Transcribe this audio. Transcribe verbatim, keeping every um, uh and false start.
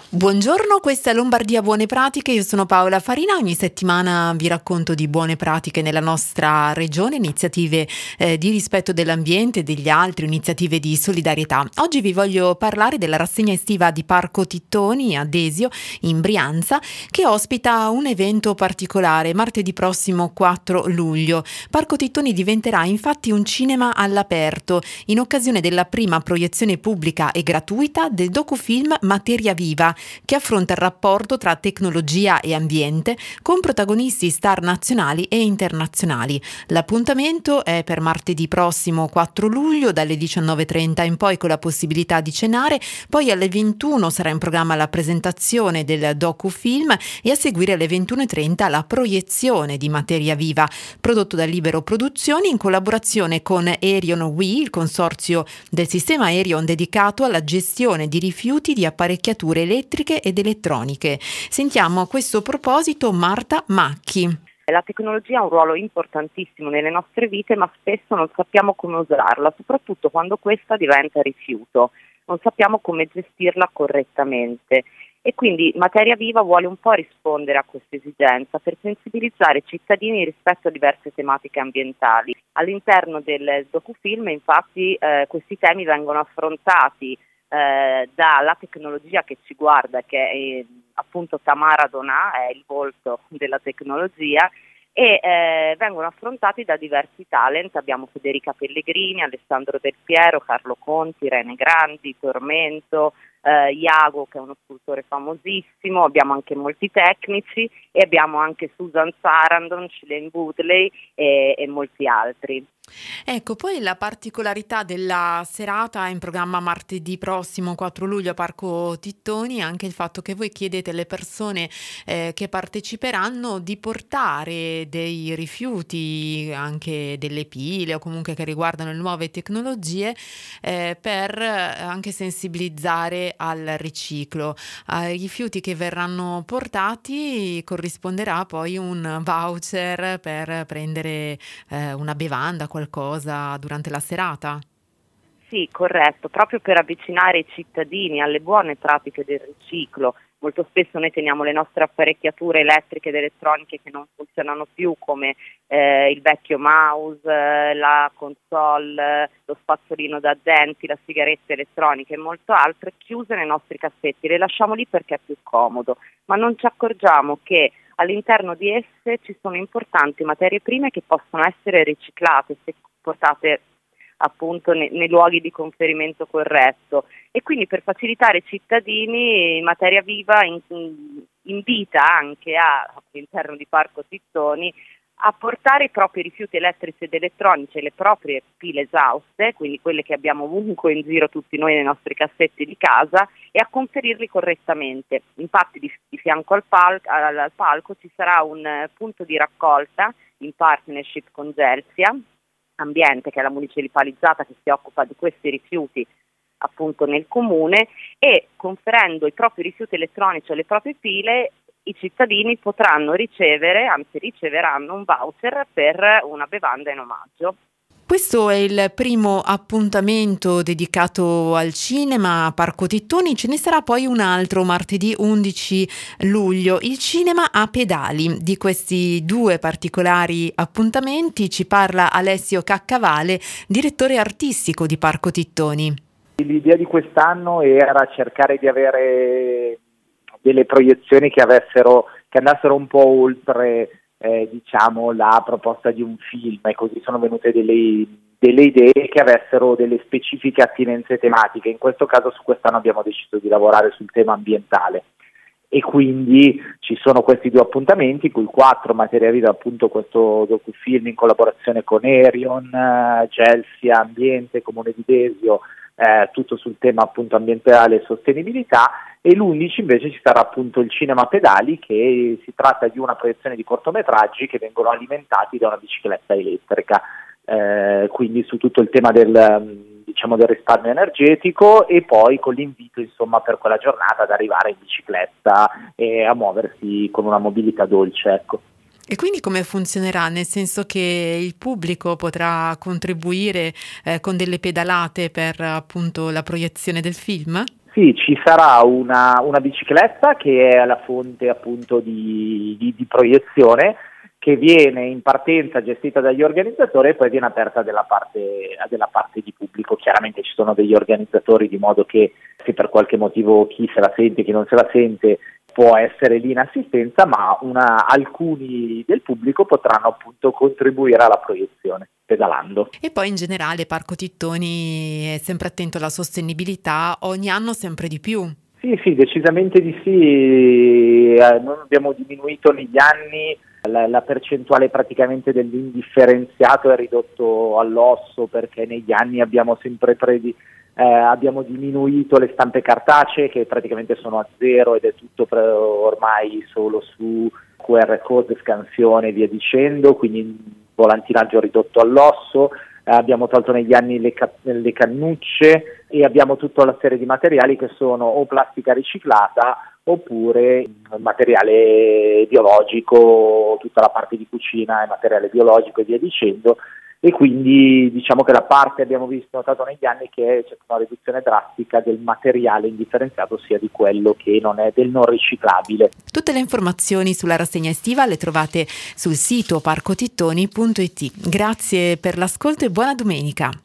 Buongiorno, questa è Lombardia Buone Pratiche, io sono Paola Farina, ogni settimana vi racconto di buone pratiche nella nostra regione, iniziative eh, di rispetto dell'ambiente e degli altri, iniziative di solidarietà. Oggi vi voglio parlare della rassegna estiva di Parco Tittoni a Desio, in Brianza, che ospita un evento particolare, martedì prossimo quattro luglio. Parco Tittoni diventerà infatti un cinema all'aperto, in occasione della prima proiezione pubblica e gratuita del docufilm Materia Viva, che affronta il rapporto tra tecnologia e ambiente con protagonisti star nazionali e internazionali. L'appuntamento è per martedì prossimo quattro luglio dalle diciannove e trenta in poi, con la possibilità di cenare. Poi alle ventuno sarà in programma la presentazione del docufilm e a seguire alle ventuno e trenta la proiezione di Materia Viva, prodotto da Libero Produzioni in collaborazione con Aerion W I, il consorzio del sistema Aerion dedicato alla gestione di rifiuti di apparecchiature elettriche ed elettroniche. Sentiamo a questo proposito Marta Macchi. La tecnologia ha un ruolo importantissimo nelle nostre vite, ma spesso non sappiamo come usarla, soprattutto quando questa diventa rifiuto. Non sappiamo come gestirla correttamente. E quindi Materia Viva vuole un po' rispondere a questa esigenza per sensibilizzare i cittadini rispetto a diverse tematiche ambientali. All'interno del docufilm, infatti, eh, questi temi vengono affrontati Eh, dalla tecnologia che ci guarda, che è eh, appunto Tamara Donà, è il volto della tecnologia, e eh, vengono affrontati da diversi talent. Abbiamo Federica Pellegrini, Alessandro Del Piero, Carlo Conti, Rene Grandi, Tormento, eh, Iago, che è uno scultore famosissimo, abbiamo anche molti tecnici e abbiamo anche Susan Sarandon, Shailene Woodley e, e molti altri. Ecco, poi la particolarità della serata in programma martedì prossimo quattro luglio a Parco Tittoni è anche il fatto che voi chiedete alle persone eh, che parteciperanno di portare dei rifiuti, anche delle pile o comunque che riguardano le nuove tecnologie, eh, per anche sensibilizzare al riciclo. Ai rifiuti che verranno portati corrisponderà poi un voucher per prendere eh, una bevanda, qualcosa durante la serata? Sì, corretto, proprio per avvicinare i cittadini alle buone pratiche del riciclo. Molto spesso noi teniamo le nostre apparecchiature elettriche ed elettroniche che non funzionano più, come eh, il vecchio mouse, eh, la console, eh, lo spazzolino da denti, la sigaretta elettronica e molto altro, chiuse nei nostri cassetti. Le lasciamo lì perché è più comodo, ma non ci accorgiamo che all'interno di esse ci sono importanti materie prime che possono essere riciclate se portate appunto nei, nei luoghi di conferimento corretto. E quindi, per facilitare i cittadini, Materia Viva in, invita anche a, all'interno di Parco Tittoni, a portare i propri rifiuti elettrici ed elettronici e le proprie pile esauste, quindi quelle che abbiamo ovunque in giro tutti noi nei nostri cassetti di casa, e a conferirli correttamente. Infatti di, di fianco al, pal- al, al palco ci sarà un uh, punto di raccolta in partnership con Gelsia Ambiente, che è la municipalizzata che si occupa di questi rifiuti appunto nel comune, e conferendo i propri rifiuti elettronici o le proprie pile, i cittadini potranno ricevere, anzi riceveranno un voucher per una bevanda in omaggio. Questo è il primo appuntamento dedicato al cinema a Parco Tittoni. Ce ne sarà poi un altro martedì undici luglio, il cinema a pedali. Di questi due particolari appuntamenti ci parla Alessio Caccavale, direttore artistico di Parco Tittoni. L'idea di quest'anno era cercare di avere delle proiezioni che avessero, che andassero un po' oltre Eh, diciamo la proposta di un film, e così sono venute delle, delle idee che avessero delle specifiche attinenze tematiche. In questo caso su quest'anno abbiamo deciso di lavorare sul tema ambientale e quindi ci sono questi due appuntamenti, cui quattro Materia Viva, appunto questo docufilm in collaborazione con Aerion, eh, Gelsia Ambiente, Comune di Desio, eh, tutto sul tema appunto ambientale e sostenibilità, e l'undici invece ci sarà appunto il cinema a pedali, che si tratta di una proiezione di cortometraggi che vengono alimentati da una bicicletta elettrica, eh, quindi su tutto il tema del, diciamo, del risparmio energetico, e poi con l'invito insomma per quella giornata ad arrivare in bicicletta e a muoversi con una mobilità dolce, ecco. E quindi come funzionerà? Nel senso che il pubblico potrà contribuire eh, con delle pedalate per appunto la proiezione del film? Sì, ci sarà una, una bicicletta che è la fonte appunto di, di, di proiezione, che viene in partenza gestita dagli organizzatori e poi viene aperta della parte, della parte di pubblico. Chiaramente ci sono degli organizzatori, di modo che se per qualche motivo chi se la sente, chi non se la sente può essere lì in assistenza, ma una, alcuni del pubblico potranno appunto contribuire alla proiezione pedalando. E poi in generale Parco Tittoni è sempre attento alla sostenibilità, ogni anno sempre di più. Sì, sì, decisamente di sì. Eh, noi abbiamo diminuito negli anni, la, la percentuale praticamente dell'indifferenziato è ridotto all'osso, perché negli anni abbiamo sempre predi, eh, abbiamo diminuito le stampe cartacee, che praticamente sono a zero ed è tutto pre- ormai solo su Q R code, scansione e via dicendo, quindi volantinaggio ridotto all'osso. Eh, abbiamo tolto negli anni le, ca- le cannucce e abbiamo tutta una serie di materiali che sono o plastica riciclata oppure materiale biologico, tutta la parte di cucina è materiale biologico e via dicendo, e quindi diciamo che la parte abbiamo visto, notato negli anni, che c'è una riduzione drastica del materiale indifferenziato, sia di quello che non è del non riciclabile. Tutte le informazioni sulla rassegna estiva le trovate sul sito parco tittoni punto it. Grazie per l'ascolto e buona domenica.